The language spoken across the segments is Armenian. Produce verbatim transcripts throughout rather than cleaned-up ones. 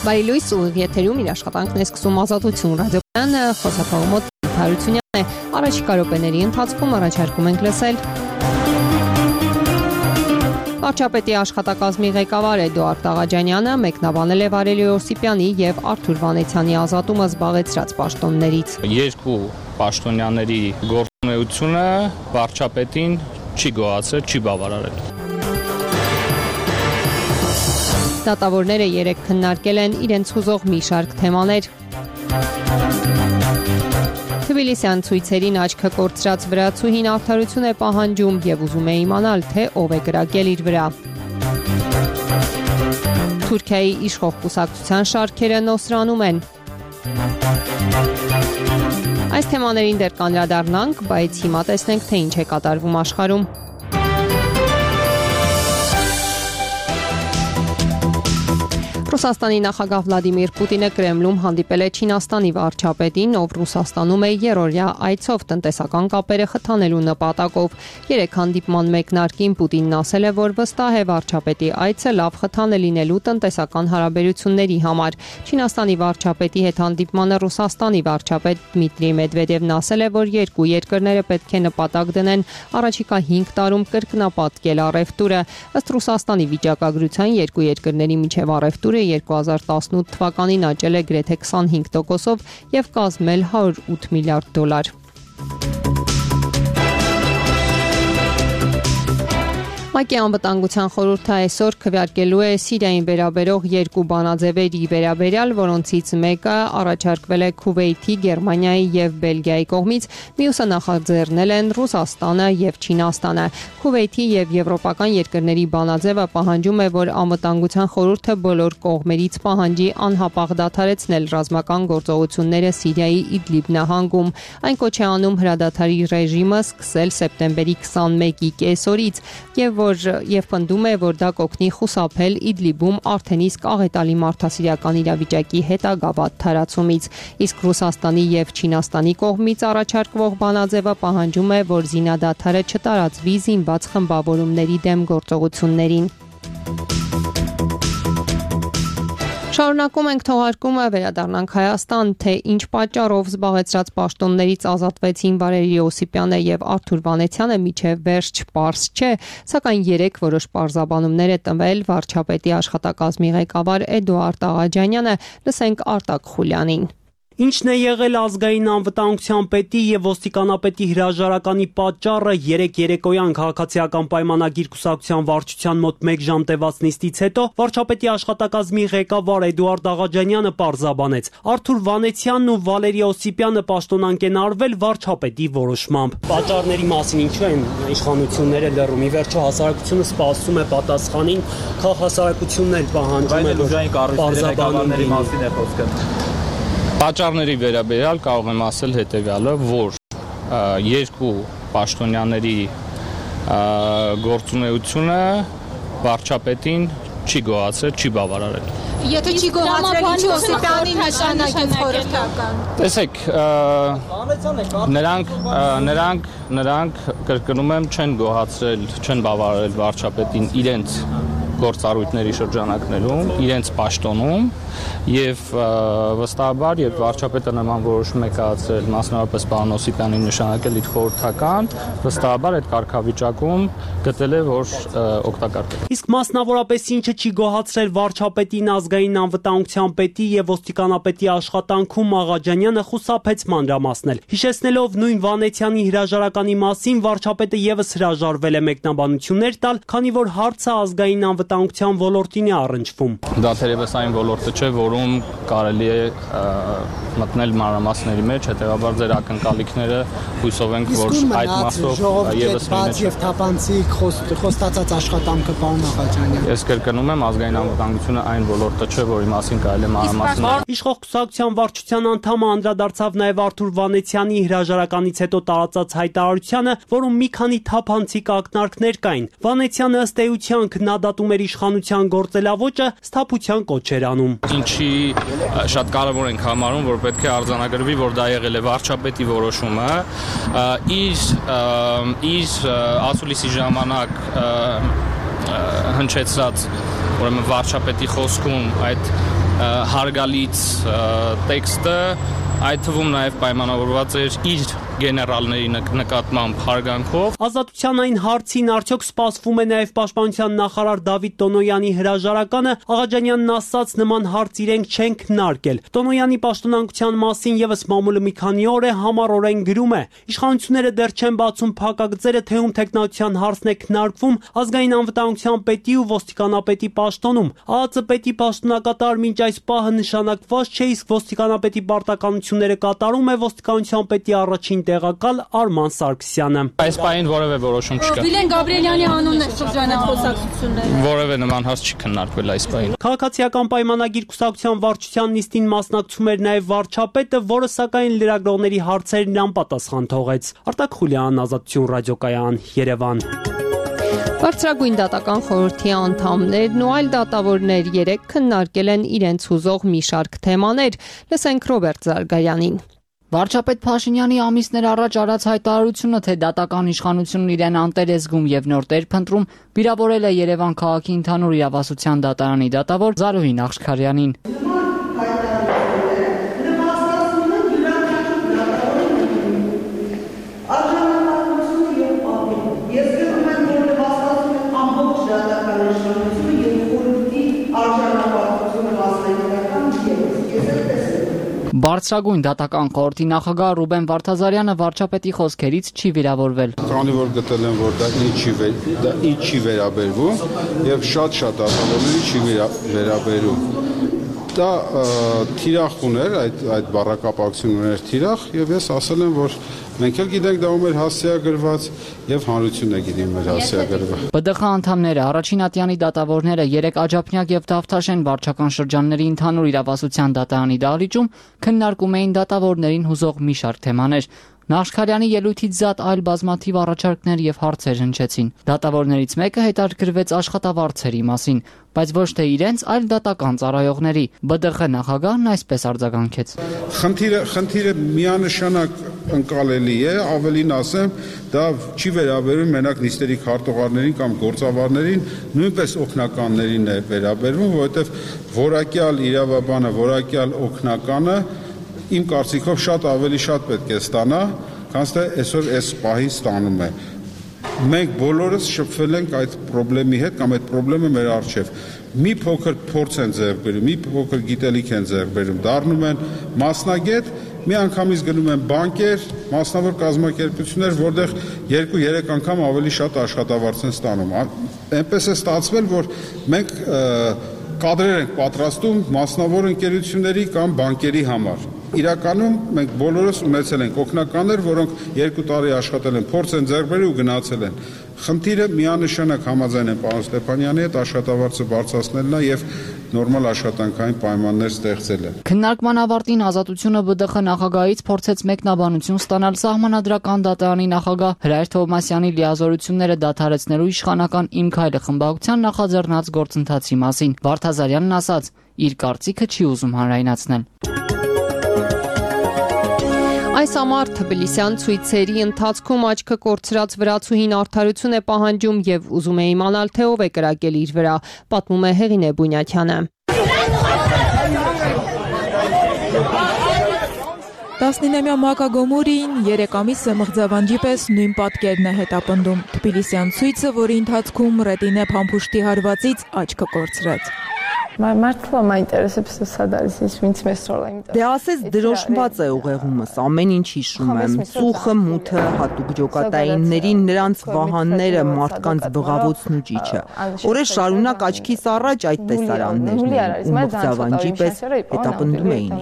Բարի լույս, ուղիղ եթերում իր աշխատանքն է սկսում Ազատություն ռադիոկայանը, խոսափողը Մոտ Հարությունյանն է, առաջիկա րոպեների ընթացքում առաջարկում ենք լսել վարչապետի աշխատակազմի ղեկավար Էդուարդ Աղաջանյանը մեկնաբանել է Վարելի Օսիպյանի և Արթուր Վանեցյանի ազատումը զբաղեցրած պաշտոններից։ Երկու պաշտոնյաների գործունեությունը վարչապետին չի գոհացրել, չի բավարարել։ Դատավորները երեկ քննարկել են իրենց հուզող մի շարք թեմաներ։ Թբիլիսյան ցույցերին աչքը կորցրած վրացուհին արդարություն է պահանջում և ուզում է իմանալ, թե ով է կրակել իր վրա։ Թուրքիայի իշխող կուսակցության շարքերը նոսրանում են։ Այս թեմաներին դեռ կանդրադառնանք, բայց հիմա տեսնենք, թե ինչ է կատարվում աշխարհում։ Ռուսաստանի նախագահ Վլադիմիր Պուտինը Կրեմլում հանդիպել է Չինաստանի վարչապետին, ով Ռուսաստանում է երրորդյա այցով տնտեսական կապերը խթանելու նպատակով։ Երեք հանդիպման մեկնարկին Պուտինն ասել է, որ վստահ է վարչապետի այցը լավ խթան է լինելու տնտեսական հարաբերությունների համար։ Չինաստանի վարչապետի հետ հանդիպմանը Ռուսաստանի վարչապետ Դմիտրի Մեդվեդևն ասել է, որ երկու երկրները պետք է նպատակ դնեն առաջիկա հինգ տարում կրկնապատկել առևտուրը։ Ըստ Ռուսաստանի վիճակագրության երկու երկրների միջև առևտուրը երկու հազար տասնութ թվականին աճել է գրեթե քսանհինգ տոկոսով և կազմել հարյուր ու ութ միլիարդ դոլար։ ՄԱԿ-ի անվտանգության խորհուրդը այսօր քվեարկելու է Սիրիային վերաբերող երկու բանաձևերի վերաբերյալ, որոնցից մեկը առաջարկվել է Քուվեյթի, Գերմանիայի և Բելգիայի կողմից, մյուսը նախաձեռնել են Ռուսաստանը և Չինաստանը։ Քուվեյթի և եվրոպական երկրների բանաձևը պահանջում է, որ անվտանգության խորհուրդը բոլոր կողմերից պահանջի անհապաղ դադարեցնել ռազմական գործողությունները Սիրիայի Իդլիբ նահանգում։ Այն կոչ է անում հրադադարի ռեժիմը սկսել սեպտեմբերի քսանմեկի կեսօրից և որ եւ պնդում է, որ դա կօգնի խուսափել Իդլիբում արդեն իսկ աղետալի մարդասիրական իրավիճակի հետագա թարացումից։ Իսկ Ռուսաստանի եւ Չինաստանի կողմից առաջարկվող բանաձևը պահանջում է, որ զինադադարը չտարածվի զինված խմբավորումների դեմ գործողություններին։ Շարունակում ենք թողարկումը, վերադառնանք Հայաստան, թե ինչ պատճառով զբաղեցրած պաշտոններից ազատվեցին Վարելի Օսիպյանը և Արթուր Վանեցյանը, մինչև վերջ պարզ չէ, սակայն երեք որոշ պարզաբանումներ է տվել վարչապետի աշխատակազմի ղեկավար Էդուարդ Աղաջանյանը, լսենք Արտակ Խուլյանին։ Ինչն է եղել ազգային անվտանգության պետի և ոստիկանապետի հրաժարականի պատճառը երեք երեկոյան քաղաքացիական պայմանագիր կուսակցության վարչության մոտ մեկ ժամ տևած նիստից հետո վարչապետի աշխատակազմի ղեկավար Էդուարդ Աղաջանյանը պարզաբանեց. Արթուր Վանեցյանն ու Վալերի Օսիպյանը պաշտոնանկ են արվել վարչապետի որոշմամբ։ Պատճառների մասին ինչու են իշխանությունները լռում։ Ի վերջո հասարակությունը սպասում է պատասխանին, քաղաքասարակությունն էլ պահանջում է ուժային կառույցների մասին է խոսքը։ Պատճառների վերաբերյալ կարող եմ ասել հետևյալը, որ երկու պաշտոնյաների գործունեությունը վարչապետին չի գոհացրել, չի բավարարել։ Եթե չի գոհացրել, ինչու Օսիպյանին նշանակեց խորհրդական։ Տեսեք, նրանք նրանք նրանք կրկնում եմ չեն գոհացրել, չեն բավարարել վարչապետին իրենց գործառույթների շրջանակներում, իրենց պաշտոնում եւ վստահաբար, երբ վարչապետը նման որոշում է կայացրել, մասնավորապես պարոն Օսիպյանին նշանակել իր խորհրդական, վստահաբար այդ կարգավիճակում գտել է, որ օգտակար կլինի։ Իսկ մասնավորապես ինչը չի գոհացրել վարչապետին ազգային անվտանգության պետի եւ ոստիկանապետի աշխատանքում Աղաջանյանը խուսափեց մանրամասնել։ Հիշեցնելով նույն Վանեցյանի հրաժարականի մասին, վարչապետը եւս հրաժարվել է մեկնաբանություններ տալ, քանի որ հարցը ազգային անվտանգության ոլորտին է առնչվում։ Դա թերևս այն ոլորտը չէ, որում կարելի է մտնել մանրամասների մեջ, հետեւաբար ձեր ակնկալիքները հույսով ենք, որ այդ մասով եւս բաց եւ թափանցիկ խոստացած աշխատանքը պարոն Աղաջանյան։ Ես կրկնում եմ, ազգային անվտանգությունը այն ոլորտը չէ, որի մասին կարելի է մանրամասնել։ Իշխող կուսակցության վարչության անդամը անդրադարձավ նաեւ Արթուր Վանեցյանի հրաժարականից հետո տարածած հայտարարությանը, որում մի քանի թափանցիկ ակնարկներ կային։ Վանեցյանը ըստ էության քննադատում էր իշխանության գործելավոճը, սթափության կոչ էր անում։ Ինչի շատ կարևոր ենք համարում, որ պետք է արձանագրվի, որ դա եղել է վարչապետի որոշումը, իր իր ասուլիսի ժամանակ հնչեցած ուրեմն վարչապետի խոսքում այդ հարգալից տեքստը, այդ թվում նաև պայմանավորված էր իր գեներալների նկատմամբ հարգանքով։ Ազատության այն հարցին արդյոք սպասվում է նաև պաշտպանության նախարար Դավիթ Տոնոյանի հրաժարականը, Աղաջանյանն ասաց նման հարց իրենք չեն քննարկել։ Տոնոյանի պաշտոնանկության մասին եւս մամուլը մի քանի օր է համառորեն գրում է. իշխանությունները դեռ չեն բացում փակագծերը, թե ում թեկնածության հարցն է քննարկվում ազգային անվտանգության պետի ու ոստիկանապետի պաշտոնում։ ԱԱԾ պետի պաշտոնակատար մինչ այս պահը նշանակված չէ, իսկ ոստիկանապետի պարտականությունները կատարում է ոստիկանության պետի առաջին տեղակալ Արման Սարգսյանը։ Այս պահին որևէ որոշում չկա։ Վիլեն Գաբրիելյանի անունն է շրջանակ խոսակցությունները։ Որևէ նման հարց չի քննարկվել այս պահին։ Քաղաքացիական պայմանագիր կուսակցության վարչության նիստին մասնակցում էր նաև վարչապետը, որը սակայն լրագրողների հարցերին անպատասխան թողեց։ Արտակ Խուլյան, Ազատություն ռադիոկայան, Երևան։ Բարձրագույն դատական խորհրդի անդամներն ու այլ դատավորներ երեկ քննարկել են իրենց հուզող մի շարք թեմաներ։ Լսենք Ռոբերտ Զարգարյանին։ Վարչապետ Փաշինյանի ամիսներ առաջ արած հայտարարությունը, թե դատական իշխանությունն իրեն անտեր է զգում եւ նոր տեր փնտրում, վիրավորել է Երևան քաղաքի ընդհանուր իրավասության դատարանի դատավոր Զարուհի Նախշքարյանին։ Բարձրագույն դատական խորհրդի նախագահ Ռուբեն Վարդազարյանը վարչապետի խոսքերից չի վիրավորվել։ Քանի որ գտել են, որ դա ինչի դա ինչի վերաբերվում եւ շատ-շատ դատավորների չի վերաբերում։ Դա թիրախ ուներ, այդ այդ բառակապակցություն ուներ թիրախ եւ ես ասել եմ, որ մենք էլ գիտենք դա ում էր հասցեագրված եւ հանրությունն է գիտի ում էր հասցեագրված։ ԲԴԽ անդամները, առաջին ատյանի դատավորները երեք Աջափնյակ եւ Դավթաշեն վարչական շրջանների ընդհանուր իրավասության դատարանի դահլիճում քննարկում էին դատավորներին հուզող մի շարք թեմաներ։ Նախշքարյանի ելույթից զատ այլ բազմաթիվ առաջարկներ եւ հարցեր հնչեցին։ Դատավորներից մեկը հետաքրքրվեց աշխատավարձերի մասին, բայց ոչ թե իրենց, այլ դատական ծառայողների։ ԲԴԽ նախագահն այսպես արձագանքեց. Խնդիրը խնդիրը միանշանակ ընկալելի է, ավելին ասեմ, դա չի վերաբերում մենակ նիստերի քարտուղարներին կամ գործավարներին, նույնպես օգնականներին է վերաբերվում, որովհետեւ որակյալ իրավաբանը, որակյալ օգնականը իմ կարծիքով շատ ավելի շատ պետք է ստանա, քան թե այսօր այս պահին ստանում է։ Մենք բոլորս շփվել ենք այդ խնդրի հետ կամ այդ խնդրը մեր առջև։ Մի փոքր փորձ են ձեռք բերում, մի փոքր գիտելիք են ձեռք բերում, դառնում են մասնագետ, մի անգամից գնում են բանկեր, մասնավոր կազմակերպություններ, որտեղ երկու-երեք անգամ ավելի շատ աշխատավարձ են ստանում։ Այնպես է ստացվել, որ մենք կադրեր ենք պատրաստում մասնավոր ընկերությունների կամ բանկերի համար։ Իրականում մենք բոլորս ունեցել ենք օգնականներ, որոնք երկու տարի աշխատել են, փորձ են ձեռք բերել ու գնացել են։ Խնդիրը միանշանակ համաձայն են պարոն Ստեփանյանի հետ աշխատավարձը բարձրացնելն է եւ նորմալ աշխատանքային պայմաններ ստեղծելը։ Քննարկման ավարտին Ազատությունը ԲԴԽ նախագահից փորձեց մեկնաբանություն ստանալ Սահմանադրական դատարանի նախագահ Հրայր Թովմասյանի լիազորությունները դադարեցնելու իշխանական Իմ քայլը խմբակցության նախաձեռնած գործընթացի մասին։ Վարդազարյանն ասաց, իր կարծիքը չի ուզում հանրայնացնել։ Այս ամառ թբիլիսյան ցույցերի ընթացքում աչքը կորցրած վրացուհին արդարություն է պահանջում եւ ուզում է իմանալ, թե ով է կրակել իր վրա, պատմում է Հեղինե Բունյաթյանը։ տասնինամյա Մակա Գոմուրիին երեք ամիսը մղձավանջի պես նույն պատկերն է հետապնդում։ Թբիլիսյան ցույցը, որի ընթացքում Ռետինե Փամփուշտի հարվածից աչքը կորցրեց։ Մարդու մայինտերեսებს սա դարիս ինձ մեծ ռոլ է։ Դե ասես դրոշմված է ուղեղումս, ամեն ինչ հիշում եմ, ծուխը, մութը, հատուկ ջոկատայիններին, նրանց վահանները, մարդկանց բղավոցն ու ճիչը։ Օրեր շարունակ աչքիս առաջ այդ տեսարաններն էին, ու մղձավանջի պես հետապնդում էին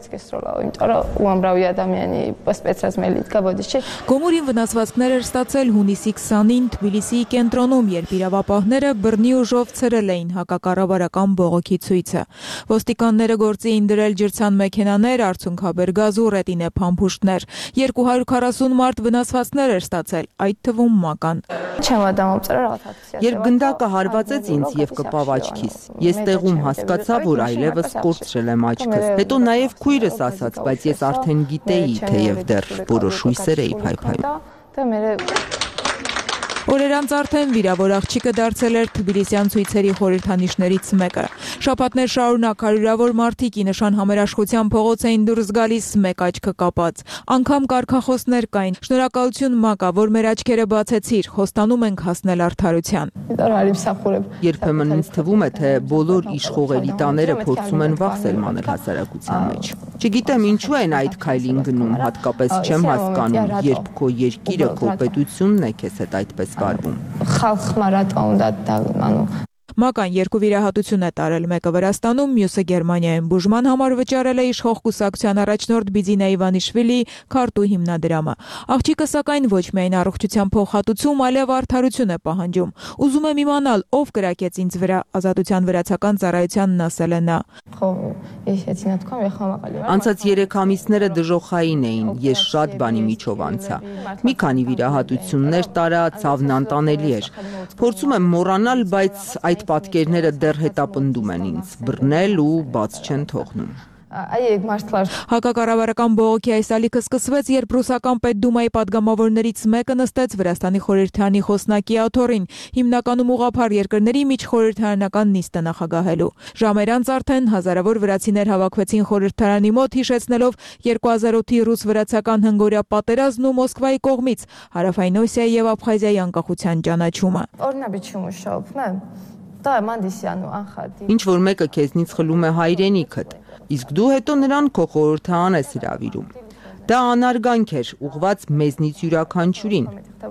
ինձ։ Գոմուրին վնասվածքներ էր ստացել հունիսի քսանին Թբիլիսիի կենտրոնում, երբ իրավապահները բռնի ուժով ցրել էին հակակառավարական բողոքի ցույցը։ Ոստիկանները գործի էին դրել ջրցան մեքենաներ, արցունքաբեր գազ ու ռետինե փամփուշտներ։ երկու հարյուր քառասուն մարդ վնասվածքներ էր ստացել, այդ թվում Մական։ Երբ գնդակը հարվածեց ինձ եւ կպավ աչքիս, ես տեղում հասկացա, որ այլևս կորցրել եմ աչքս։ Հետո նաեւ քույրս ասաց, բայց ես արդեն գիտեի, թեև դեռ որոշ հույսեր էի փայփայում։ Օրեր անց արդեն վիրավոր աղջիկը դարձել էր թբիլիսյան ցույցերի խորհրդանիշներից մեկը։ Շաբաթներ շարունակ հարյուրավոր մարդիկ ի նշան համերաշխության փողոց էին դուրս գալիս մեկ աչքը կապած։ Անգամ կարգախոսներ կային. «Շնորհակալություն Մակա, որ մեր աչքերը բացեցիր, խոստանում ենք հասնել արդարության»։ Երբեմն ինձ թվում է, թե բոլոր իշխող էլիտաները փորձում են վախսել մանել հասարակության մեջ։ Չգիտեմ ինչու են այդ քայլին գնում, հատկապես չեմ հասկանում, երբ քո երկիրը, քո պետությունն է քեզ հետ այդպես վարվում։ Մական երկու վիրահատություն է տարել, մեկը Վրաստանում, մյուսը Գերմանիայում։ Բուժման համար վճարել է իշխող կուսակցության առաջնորդ Բիձինա Իվանիշվիլի քարտու հիմնադրամը։ Աղջիկը սակայն ոչ միայն առողջության փոխհատուցում, այլև արդարություն է պահանջում։ Ուզում եմ իմանալ, ով կրակեց ինձ վրա, Ազատության վրացական ծառայությանն ասել է նա։ Անցած երեք ամիսները դժոխային էին, ես շատ բանի միջով անցա։ Մի քանի վիրահատություններ տարա, ցավն անտանելի էր։ Փորձում եմ մոռանալ, բայց այդ պատկերները դեռ հետապնդում են ինձ, բռնել ու բաց չեն թողնում։ Հակակառավարական բողոքի այս ալիքը սկսվեց, երբ ռուսական պետդումայի падգամավորներից մեկը նստեց Վրաստանի խորհրդարանի խոսնակի աթոռին, հիմնականում ուղղափառ երկրների միջխորհրդարանական նիստը նախագահելու։ Ժամեր անց արդեն հազարավոր վրացիներ հավաքվեցին խորհրդարանի մոտ, հիշեցնելով երկու հազար ութի ռուս-վրացական հնգօրյա պատերազմն ու Մոսկվայի կողմից Հարավային Օսիայի եւ Աբխազիայի անկախության ճանաչումը։ Ինչ որ մեկը քեզնից խլում է հայրենիքդ, իսկ դու հետո նրան քո խորհրդարան ես հրավիրում։ Դա անարգանք էր, ուղղված մեզնից յուրաքանչյուրին։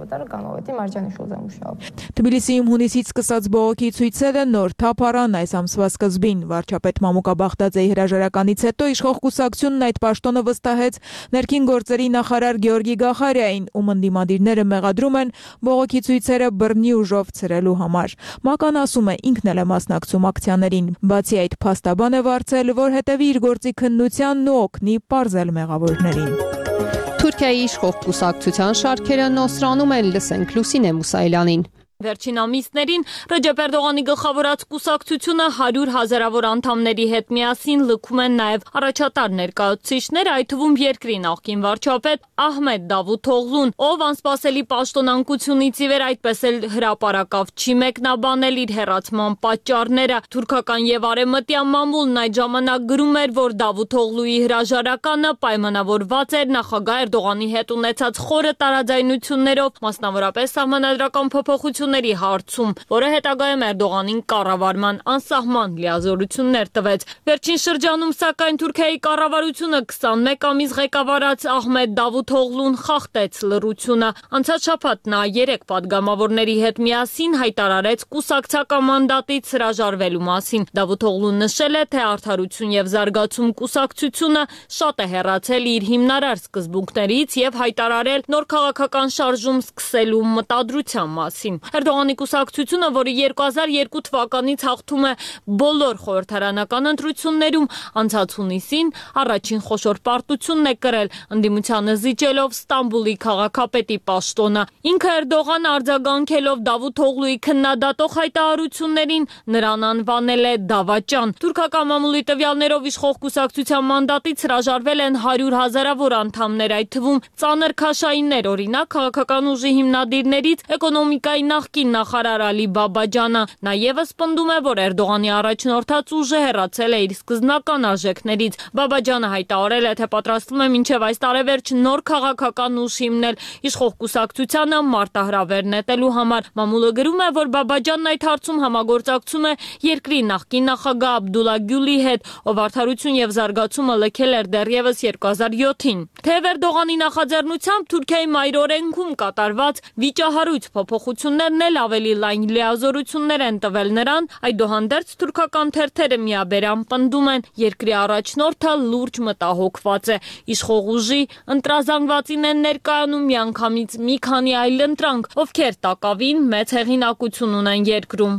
Թբիլիսիում հունիսից սկսած բողոքի ցույցերը նոր թափ առան այս ամսվա սկզբին։ Վարչապետ Մամուկա Բախտաձեի հրաժարականից հետո իշխող կուսակցությունն այդ պաշտոնը վստահեց ներքին գործերի նախարար Գեորգի Գախարյանին, ում ընդդիմադիրները մեղադրում են բողոքի ցույցերը բռնի ուժով ցրելու համար։ Մական ասում է, ինքն էլ է մասնակցում ակցիաներին։ Բացի այդ, փաստաբան է վարձել, որ հետևի իր գործի քննությանն ու օգնի պարզել մեղավորներին։ Թուրքիայի իշխող կուսակցության շարքերը նոսրանում են, լսենք Լուսինե Մուսայելյանին։ Վերջին ամիսներին Ռեջեփ Էրդողանի գլխավորած կուսակցությունը հարյուր հազարավոր անդամների հետ միասին լքում են նաև առաջատար ներկայացուցիչներ, այդ թվում երկրի նախկին վարչապետ Ահմեդ Դավութօղլուն, ով անսպասելի պաշտոնանկությունից ի վեր այդպես էլ հրապարակավ չի մեկնաբանել իր հեռացման պատճառները։ Թուրքական եւ արևմտյան մամուլն այդ ժամանակ գրում էր, որ Դավութօղլուի հրաժարականը պայմանավորված էր նախագահ Էրդողանի հետ ունեցած խորը տարաձայնություններով, մասնավորապես սահմանադրական փոփոխություն հարցում, որը հետագայում Էրդողանին կառավարման անսահման լիազորություններ տվեց։ Վերջին շրջանում սակայն Թուրքիայի կառավարությունը քսանմեկ ամիս ղեկավարած Ահմեդ Դավութօղլուն խախտեց լռությունը։ Անցած շաբաթ նա երեք падգամավորների հետ միասին հայտարարեց կուսակցական մանդատից հրաժարվելու մասին։ Դավութօղլուն նշել է, թե Արդարություն եւ զարգացում կուսակցությունը շատ է հեռացել իր հիմնարար սկզբունքներից եւ հայտարարել նոր քաղաքական շարժում սկսելու մտադրության մասին։ Էրդողանի կուսակցությունը, որը երկու հազար երկու թվականից հաղթում է բոլոր խորհրդարանական ընտրություններում, անցած հունիսին առաջին խոշոր պարտությունն է կրել, ընդդիմությանը զիջելով Ստամբուլի քաղաքապետի պաշտոնը։ Ինքը Էրդողանը արձագանքելով Դավութօղլուի քննադատող հայտարարություններին նրան անվանել է դավաճան։ Թուրքական մամուլի տվյալներով իշխող կուսակցության մանդատից հրաժարվել են հարյուր հազարավոր անդամներ, այդ թվում ծանր քաշայիններ, օրինակ քաղաքական ուժի հիմնադիրներից էկոնոմիկայի նախկին նախարար Ալի Բաբաջանը։ Նա ևս պնդում է, որ Էրդողանի առաջնորդած ուժը հեռացել է իր սկզբնական արժեքներից։ Բաբաջանը հայտարարել է, թե պատրաստվում է մինչև այս տարեվերջ նոր քաղաքական ուժ հիմնել իշխող կուսակցությանը մարտահրավեր նետելու համար։ Մամուլը գրում է, որ Բաբաջանն այդ հարցում համագործակցում է երկրի նախկին նախագահ Աբդուլլա Գյուլի հետ, ով Արդարություն եւ զարգացումը լքել էր դեռևս երկու հազար յոթին։ Թեև Էրդողանի նախաձեռնությամբ Թուրքիայի մայրօրենքում կատարված վիճահարույց փոփոխություններն էլ ավելի լայն լիազորություններ են տվել նրան, այդուհանդերձ թուրքական թերթերը միաբերան պնդում են, երկրի առաջնորդը լուրջ մտահոգված է։ Իշխող ուժի ընտրազանգվածին են ներկայանում միանգամից մի քանի այլ ընտրանք, ովքեր տակավին մեծ հեղինակություն ունեն երկրում։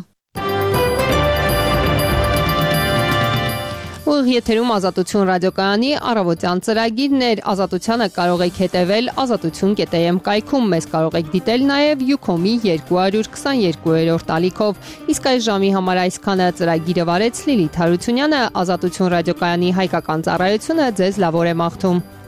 Ուղիղ եթերում Ազատություն ռադիոկայանի առավոտյան ծրագիրն էր։ Ազատությանը կարող եք հետևել ազատություն կետ էմ կայքում, մեզ կարող եք դիտել նաև Յուքոմի երկու քսաներկուերորդ ալիքով։ Իսկ այս ժամի համար այսքանը ծրագիրը վարեց Լիլիթ Հարությունյանը, Ազատություն ռադիոկայանի հայկական ծառայությունը ձեզ լավ օր է մաղթում։